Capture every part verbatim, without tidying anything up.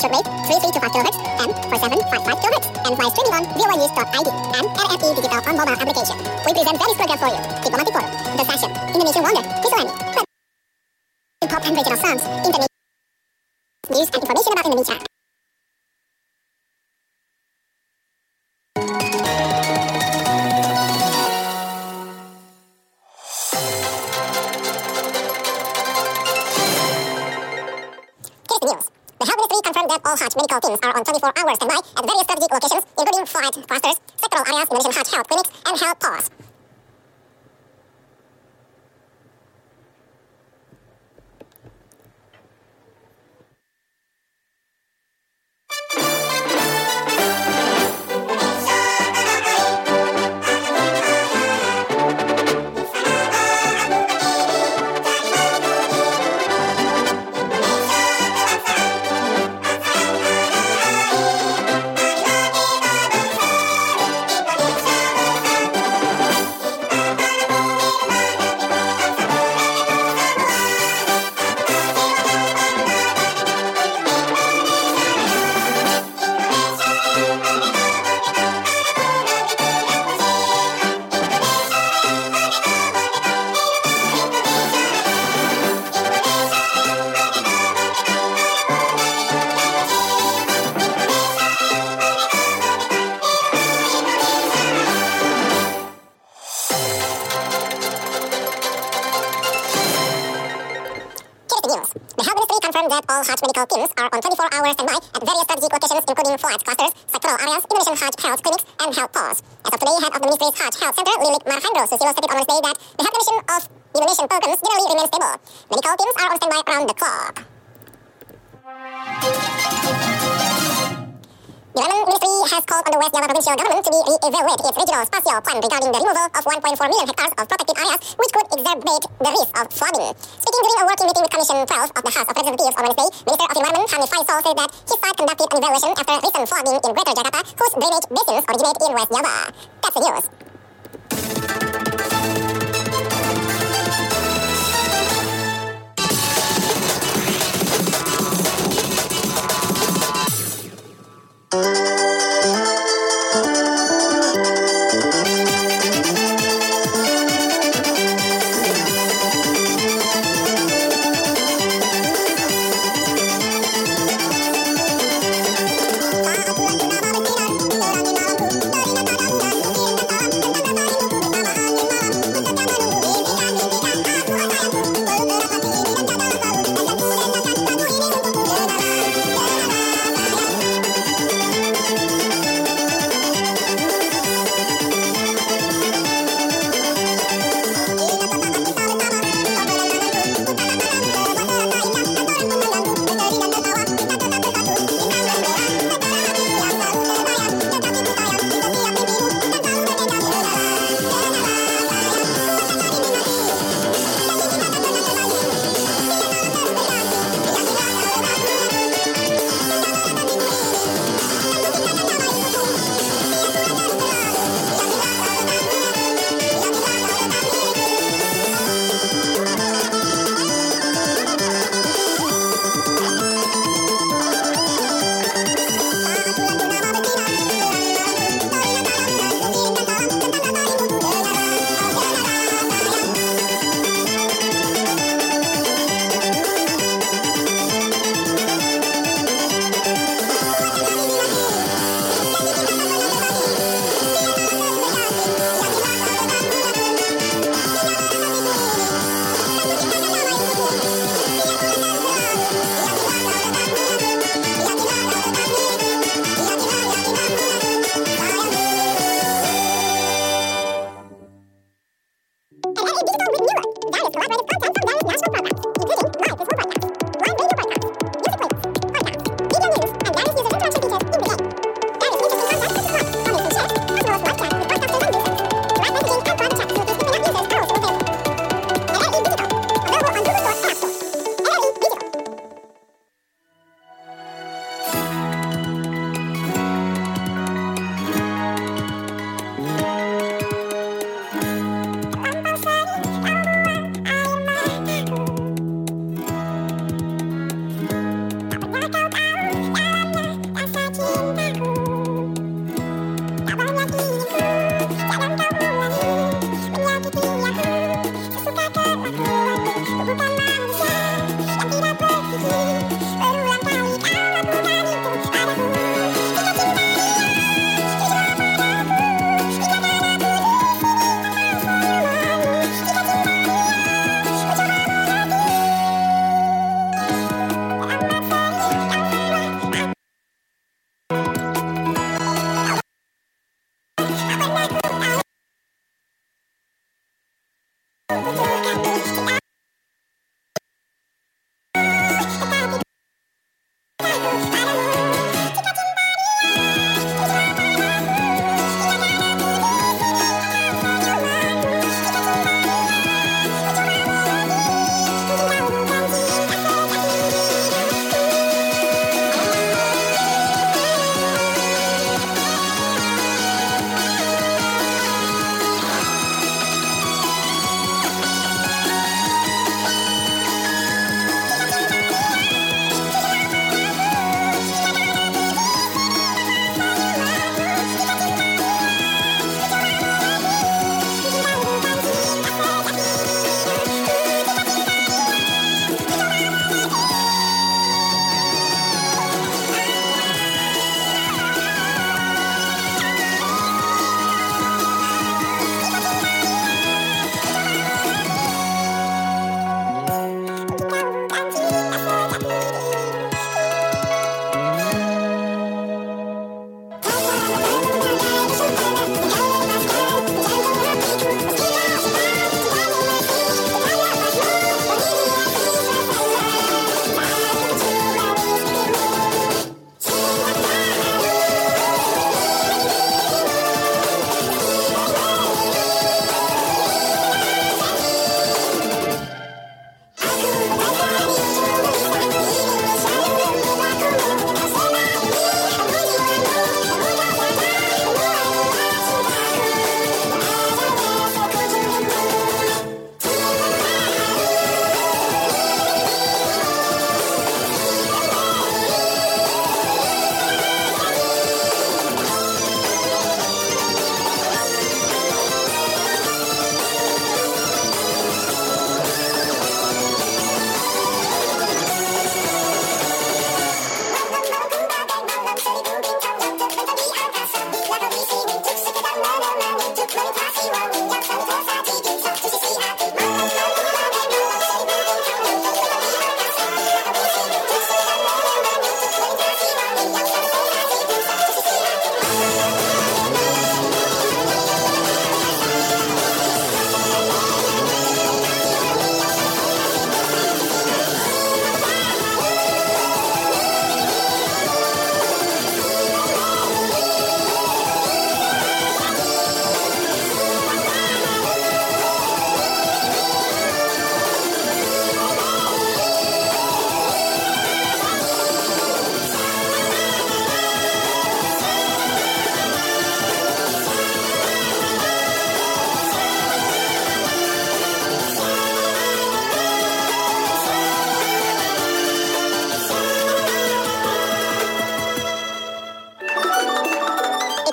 Shortwave three three two five kilohertz and four seven five five kilohertz and via streaming on v o news dot i d and R F E Digital on mobile application. We present various programs for you. Diplomatic Forum, The Fashion, Indonesian Wonder, Islami, pop and regional songs, internet news and information about Indonesia. Here's the news. The Health Ministry confirmed that all Hajj medical teams are on twenty-four hour standby at various strategic locations, including flight clusters, sectoral areas, Indonesian Hajj health clinics, and health posts. The Health Ministry confirmed that all Hajj medical teams are on twenty-four hour standby at various strategic locations, including flight clusters, sectoral areas, Indonesian Hajj health clinics, and health posts. As of today, head of the Ministry's Hajj Health Center, Lilik Marhandro Susilo, stated on Wednesday that the health condition of Indonesian pilgrims generally remains stable. Medical teams are on standby around the clock. The Environment Ministry has called on the West Java provincial government to re-evaluate its regional spatial plan regarding the removal of one point four million hectares of protected areas, which could exacerbate the risk of flooding. Speaking during a working meeting with Commission twelve of the House of Representatives on Wednesday, Minister of Environment Hanif Faisal said that his side conducted an evaluation after recent flooding in Greater Jakarta, whose drainage basins originate in West Java. That's the news.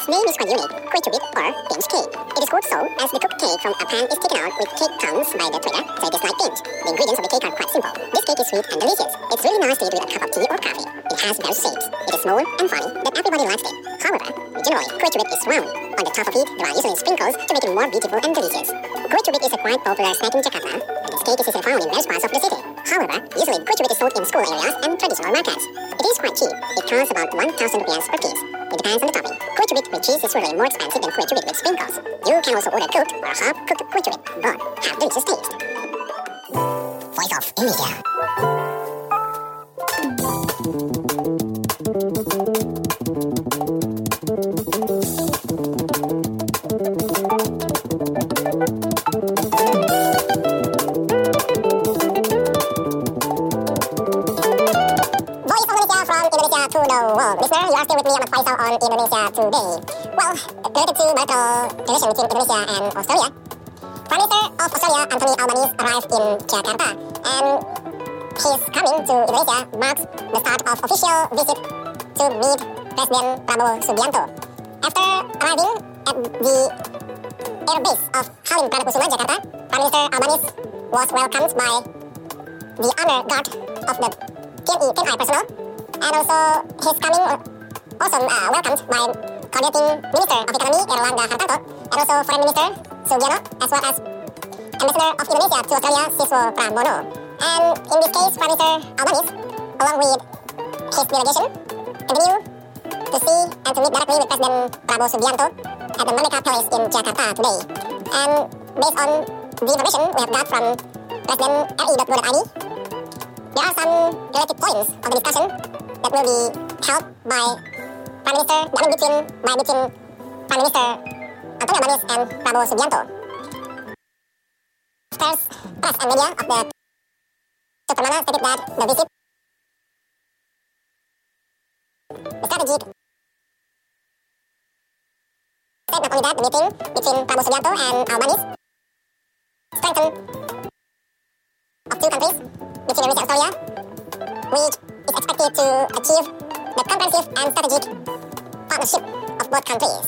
name is quite unique, kue chubit or pinch cake. It is called so as the cooked cake from a pan is taken out with cake crumbs by the trader, so it is like pinch. The ingredients of the cake are quite simple. This cake is sweet and delicious. It's really nice to eat with a cup of tea or coffee. It has various shapes. It is small and funny, but everybody likes it. However, generally, kue chubit is round. On the top of it, there are usually sprinkles to make it more beautiful and delicious. Kue chubit is a quite popular snack in Jakarta, and this cake is usually found in various parts of the city. However, usually kue chubit is sold in school areas and traditional markets. It is quite cheap. It costs about one thousand rupiahs per piece. It depends on the topping. Kue chubit with cheese is really more expensive than kue chubit with sprinkles. You can also order cooked or half-cooked kue chubit, but have delicious taste. Voice of Indonesia. To the world. Listener, you are still with me, Ahmad Faisal, on Indonesia Today. Well, related to bilateral relation between Indonesia and Australia, Prime Minister of Australia, Anthony Albanese, arrived in Jakarta, and his coming to Indonesia marks the start of official visit to meet President Prabowo Subianto. After arriving at the air base of Halim Perdana Kusuma, Jakarta, Prime Minister Albanese was welcomed by the honor guard of the T N I T N I personnel. And also, his coming also uh, welcomed by coordinating Minister of Economy Erlangga Hartarto, and also Foreign Minister Sugiarto, as well as Ambassador of Indonesia to Australia, Siswo Pramono. And in this case, Prime Minister Albanese, along with his delegation, continue to see and to meet directly with President Prabowo Subianto at the Merdeka Palace in Jakarta today. And based on the information we have got from President R I dot go dot I D, there are some related points of the discussion that will be held by Prime Minister, I mean between, by between Prime Minister Anthony Albanese and Prabowo Subianto. First, press and media of the Suparmana stated that the visit, the strategic, said not only that the meeting between Prabowo Subianto and Albanese strengthen of two countries between Indonesia and Australia, which is expected to achieve the comprehensive and strategic partnership of both countries.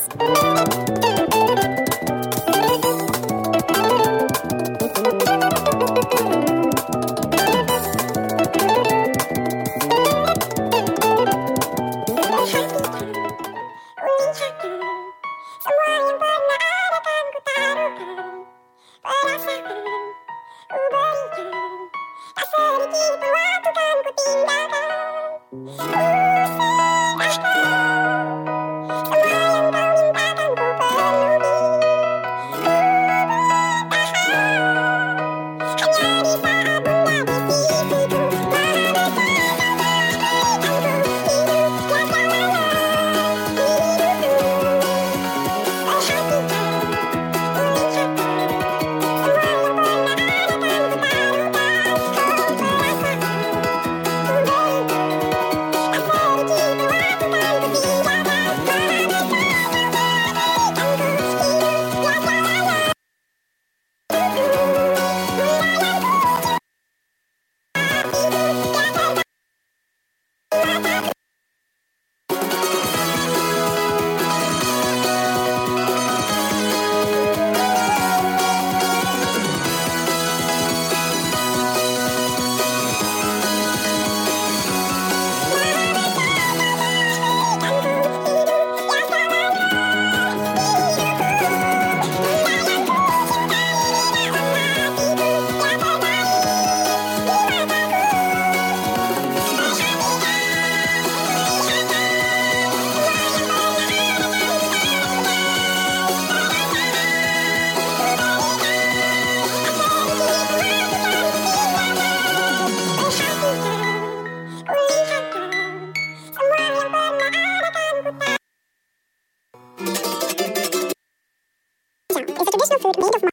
food made of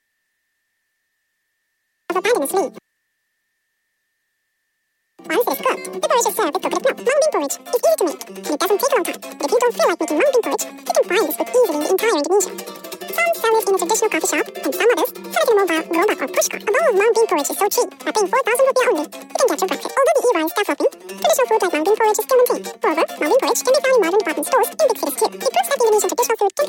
of abandoned sleep. Once it is cooked, the porridge is served with coconut milk. Mung bean porridge is easy to make, and it doesn't take a long time. If you don't feel like making mung bean porridge, you can find this food easily in the entire Indonesia. Some sell it in a traditional coffee shop, and some others sell it in a mobile gerobak or pushcart. A bowl of mung bean porridge is so cheap, by paying four thousand rupiah only, you can get your breakfast. Although the E-rice self-helping, traditional food like mung bean porridge is still maintained. Moreover, mung bean porridge can be found in modern department stores in big cities too. It proves that Indonesian traditional food can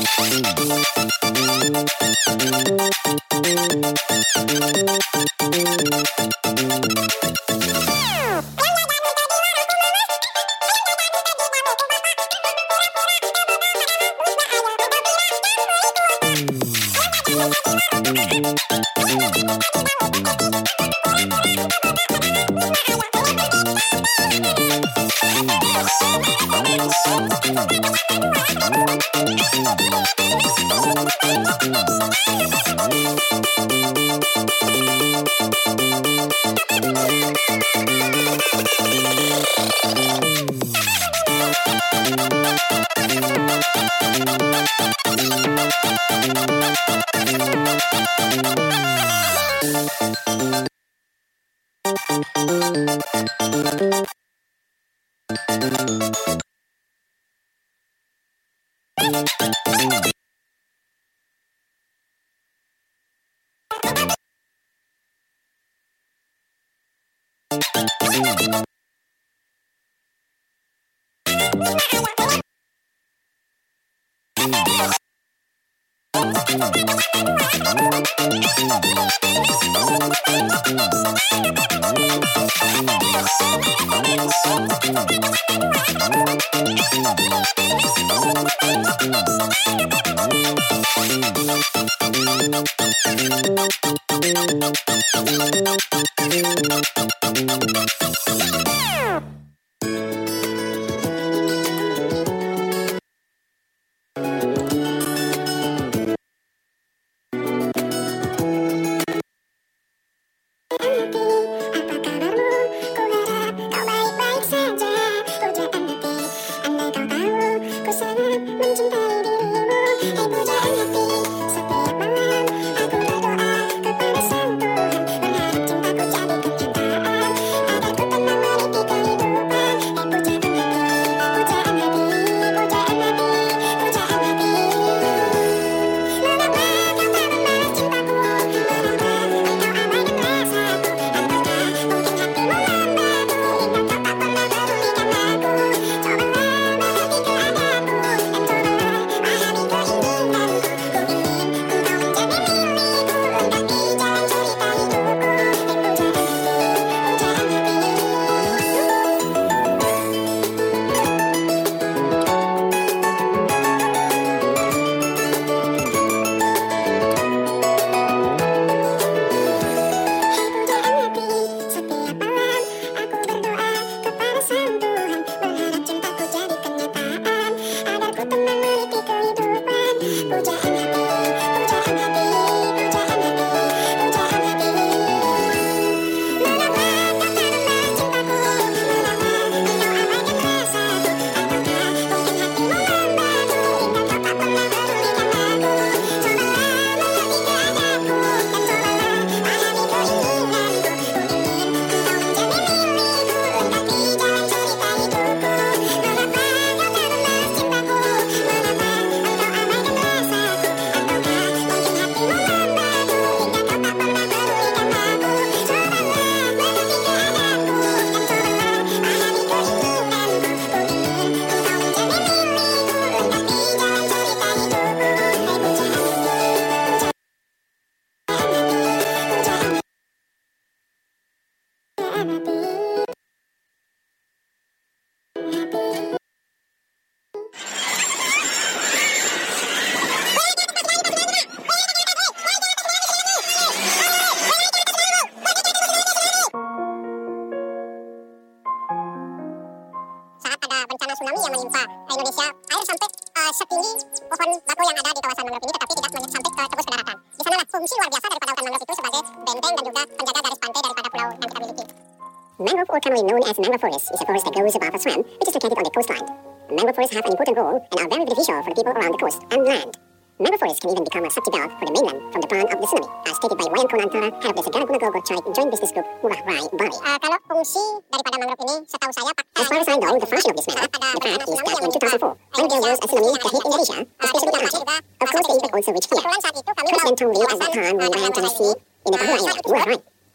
tsunami yang menimpa Indonesia, air sampai uh, setinggi pohon batu yang ada di kawasan mangrove ini, tetapi tidak sampai ke tebus daratan. Di sanalah fungsi luar biasa daripada hutan mangrove itu sebagai benteng dan juga penjaga garis pantai daripada pulau yang kita miliki. Mangrove, or commonly known as mangrove forest, is a forest that grows above a swamp, which is located on the coastline. Mangrove forests have an important role and are very beneficial for the people around the coast and land. Mangrove forests can even become a safety valve for the mainland from the plan of the tsunami, as stated by Wayan Konantara, head of the Segara Guna Gogor Tribe Joint Business Group, Murah Rai, Bali. Uh, kalau fungsi daripada mangrove ini, setahu saya, as far as I know, the function of this matter, the fact is that in two thousand four, when there was a tsunami that hit Indonesia, especially the Aceh, of course the impact also reached here. Coincidentally, as the time we ran to the sea in the Bahru Island, Murah Rai.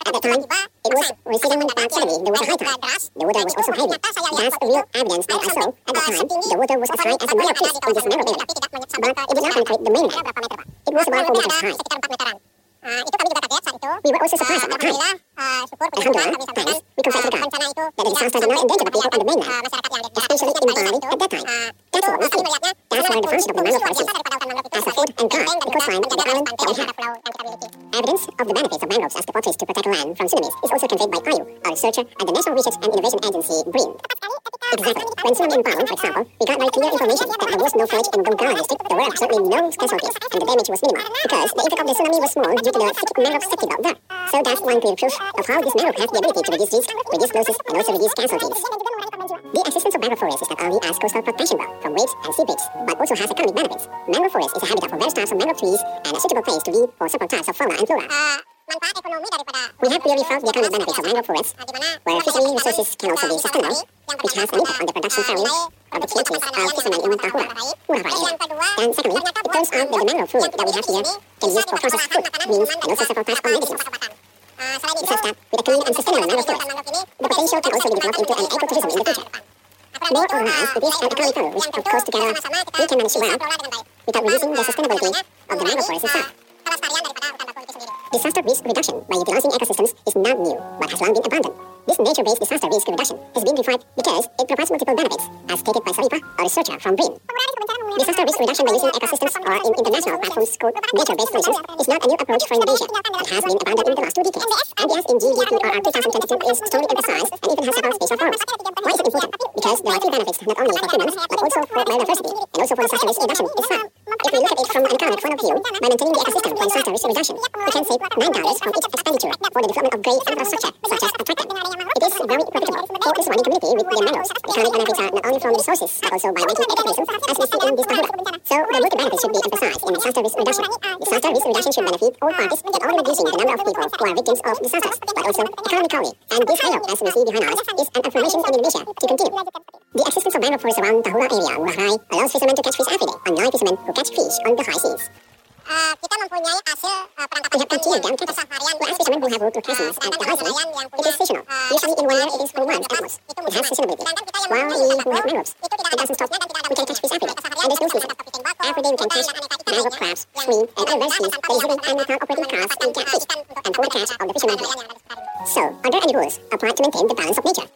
At that time, it was receding about suddenly. The water high tide. The water was also heavy. That's the real evidence that I saw. At that time, the water was as high as a minor piece in this narrow area. But it did not penetrate the mainland. It was about four meters high. We were also surprised at that time. Alhamdulillah, thanks, we confess to God that the disaster did not endanger the people on the mainland, especially in Bali at that time. That's what we see. That's where the function of the mangrove forest is, as a food and guard to the coastline and the island that we have. Evidence of the benefits of mangroves as deposits to protect land from tsunamis is also conveyed by Ayu, a researcher at the National Research and Innovation Agency, BRIN. Exactly. When tsunami in Palu, for example, we got very clear information that there was no flood in Donggala district. There were absolutely no casualties, and the damage was minimal, because the impact of the tsunami was small due to the thick mangrove safety belt there. So that's one clear proof of how this mangrove has the ability to reduce risk, reduce losses, and also reduce casualties. The existence of mangrove forests is not only as coastal protection though, from waves and sea breaks, but also has economic benefits. Mangrove forest is a habitat for various types of mangrove trees and a suitable place to live for several types of fauna and flora. We have clearly found the economic benefits of mangrove forests, where fishery resources can also be sustainable, which has an impact on the production value of the creatures of fishermen in Tahura, Murabara area. And secondly, it turns out that the mangrove food that we have here can be used for processed food, means, and also several types of medicines. Besides that, with a clean and sustainable mangrove forest, the potential can also be developed into an ecotourism in the future. More organized, it is an economic model which, of course, together we can manage well without reducing the sustainability of the mangrove forest itself. Disaster risk reduction by utilizing ecosystems is not new, but has long been abandoned. This nature-based disaster risk reduction has been defined because it provides multiple benefits, as stated by Sarifa, a researcher from BRIN. Disaster risk reduction by using ecosystems or in international platforms called nature-based solutions is not a new approach for Indonesia. It has been abandoned in the last two decades. N B S in G D P R R twenty twenty-two is strongly emphasized and even has several special forums. Why is it important? Because there are two benefits not only for humans, but also for biodiversity, and also for disaster risk reduction itself. If we look at it from an economic point of view, by maintaining the ecosystem for disaster risk reduction, we can save nine dollars from each expenditure for the development of great infrastructure, such as attractant. It is very profitable for the surrounding community with the mangroves. The economic benefits are not only from resources, but also by making ecotourism, as we see in this Tahura. So, the multi benefits should be emphasized in disaster risk reduction. Disaster risk reduction should benefit all parties, not only reducing the number of people who are victims of disasters, but also economically. And this dialogue, as we see behind us, is an affirmation in Indonesia to continue. The existence of mangrove forests around Tahura area, Ngurah Rai, allows fishermen to catch fish every day, unlike fishermen who catch fish on the high seas. We have continued down catches. Whereas fishermen who have road locations at the high seas, it is seasonal. Usually in one year it is for once at most. It has seasonality. While we who have mangroves, it doesn't stop. We can catch fish every day, and there's no season. Every day we can catch mangrove crabs, shrimp, and other species that is living and without operating crabs and catfish, and for the catch of the fishermen here. So, are there any rules applied to maintain the balance of nature?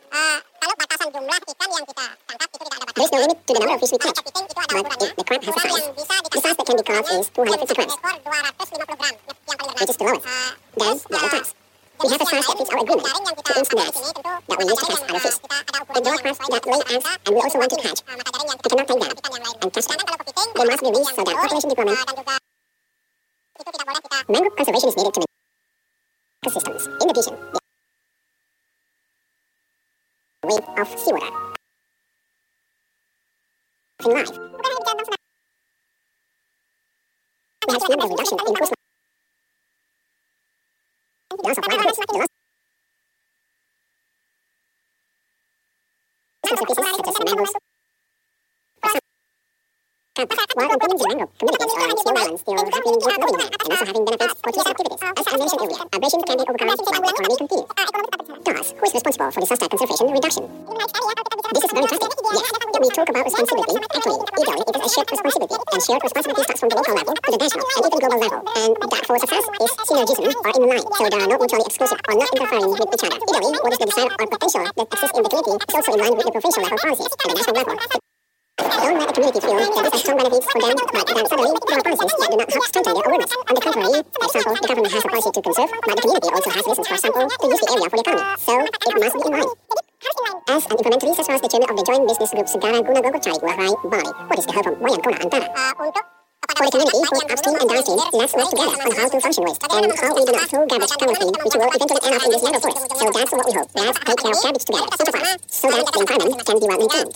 There is no limit to the number of fish we catch, but if the crab has a size, the size that can be caught is two hundred fifty grams, which is the lowest. Then, the other types. We have a size that fits our agreement, two inch nets, that we use to catch other fish. If there are crabs that lay eggs and we also want to catch, we cannot take them and catch them. They must be released so that population development. Mangrove conservation is needed to maintain ecosystems. In addition, the weight of seawater. In life, we have seen the reduction in coastline. The loss of wild birds, the loss of species such as mangroves. While maintaining the mangrove communities around small islands still have been worth living there and also having benefits for tourism activities. As I mentioned earlier, abrasion can be overcome while the economy continues. Thus, who is responsible for disaster conservation reduction? This is very interesting. Yes, if we talk about responsibility, actually, ideally it is a shared responsibility, and shared responsibility starts from the local level to the national and even global level. And that for success is synergism or in line, so they are not mutually exclusive or not interfering with each other. Ideally, what is the desire or potential that exists in the community is also in line with the provincial level policies and the national level. Don't let the community feel that this has strong benefits for them, but then suddenly there are policies that do not help strengthen their awareness. On the contrary, for example, the government has a policy to conserve, but the community also has reasons, for example, to use the area for the economy. So, it must be in line. As an implementary, such as the chairman of the joint business group Segara Guna Gogocari, Ngurah Rai, Bali, what is the help from Wayan Kona Antara? For the community, both upstream and downstream, let's work together on how to function waste and how we do not throw garbage downstream, which will eventually end up in this mangrove forest. So that's what we hope. Let's take care of garbage together, super fast, so that the environment can be well maintained.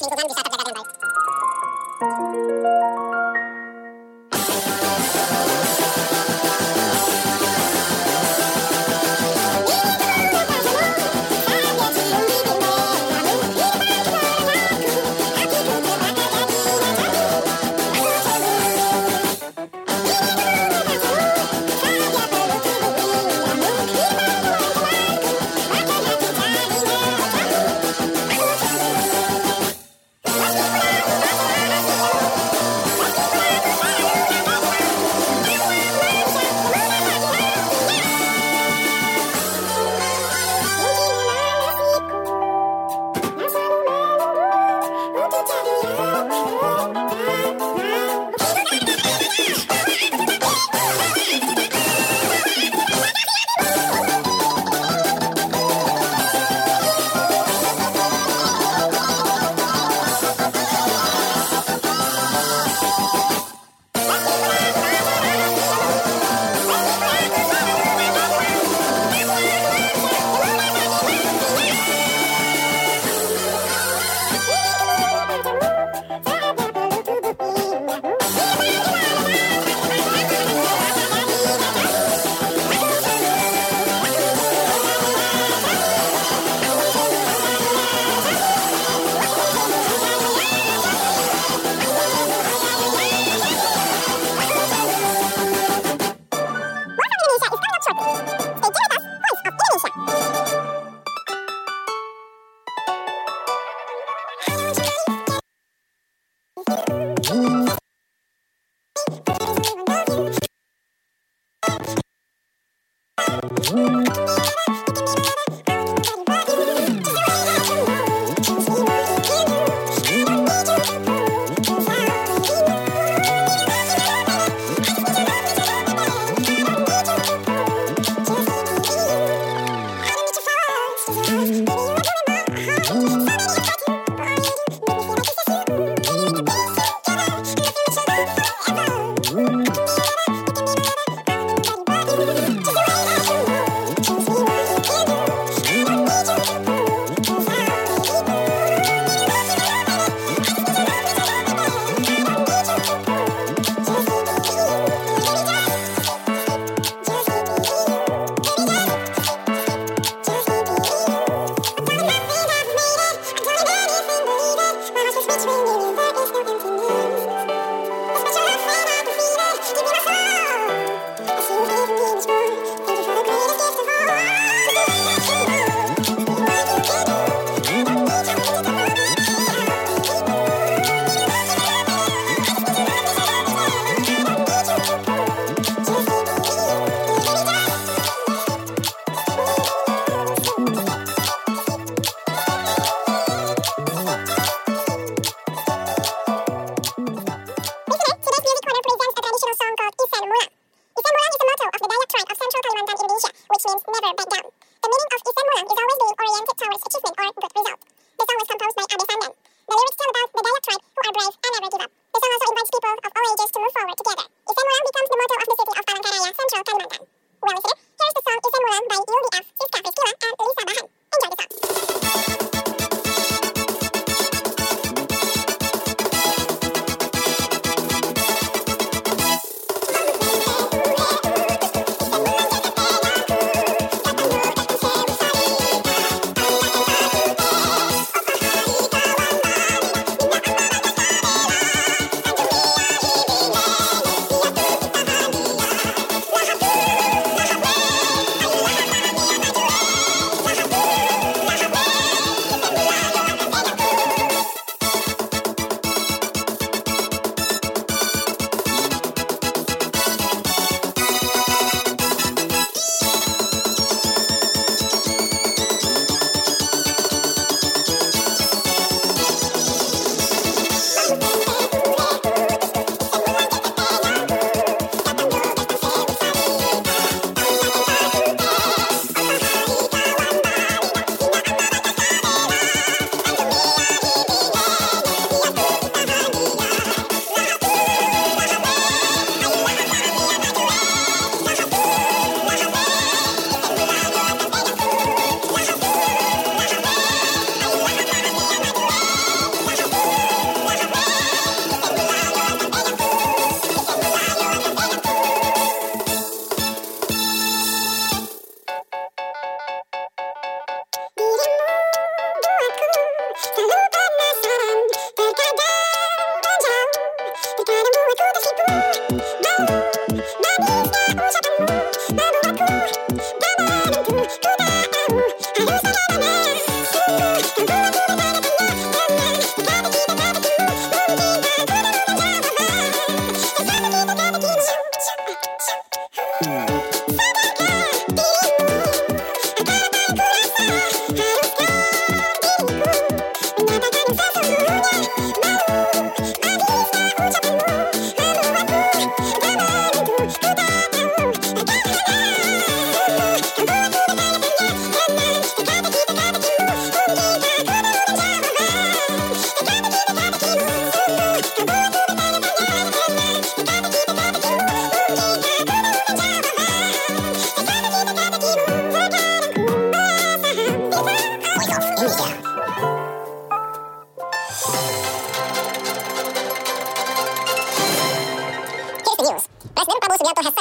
Thank